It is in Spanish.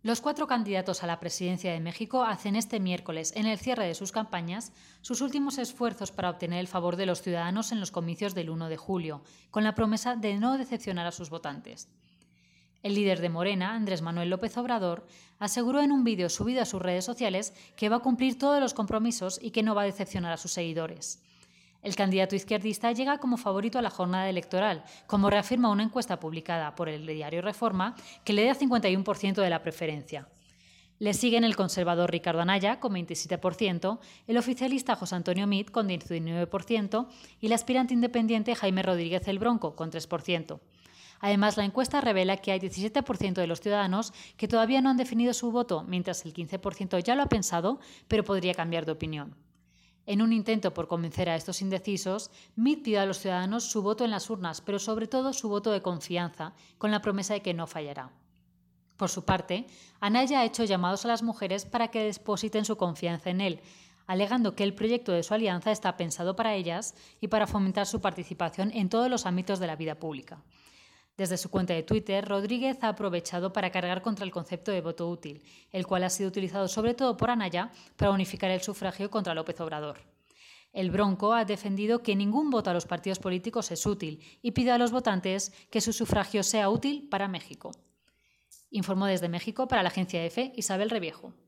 Los 4 candidatos a la presidencia de México hacen este miércoles, en el cierre de sus campañas, sus últimos esfuerzos para obtener el favor de los ciudadanos en los comicios del 1 de julio, con la promesa de no decepcionar a sus votantes. El líder de Morena, Andrés Manuel López Obrador, aseguró en un vídeo subido a sus redes sociales que va a cumplir todos los compromisos y que no va a decepcionar a sus seguidores. El candidato izquierdista llega como favorito a la jornada electoral, como reafirma una encuesta publicada por el diario Reforma, que le da 51% de la preferencia. Le siguen el conservador Ricardo Anaya, con 27%, el oficialista José Antonio Meade, con 19%, y el aspirante independiente Jaime Rodríguez el Bronco, con 3%. Además, la encuesta revela que hay 17% de los ciudadanos que todavía no han definido su voto, mientras el 15% ya lo ha pensado, pero podría cambiar de opinión. En un intento por convencer a estos indecisos, Meade pidió a los ciudadanos su voto en las urnas, pero sobre todo su voto de confianza, con la promesa de que no fallará. Por su parte, Anaya ha hecho llamados a las mujeres para que depositen su confianza en él, alegando que el proyecto de su alianza está pensado para ellas y para fomentar su participación en todos los ámbitos de la vida pública. Desde su cuenta de Twitter, Rodríguez ha aprovechado para cargar contra el concepto de voto útil, el cual ha sido utilizado sobre todo por Anaya para unificar el sufragio contra López Obrador. El Bronco ha defendido que ningún voto a los partidos políticos es útil y pide a los votantes que su sufragio sea útil para México. Informó desde México para la agencia EFE Isabel Reviejo.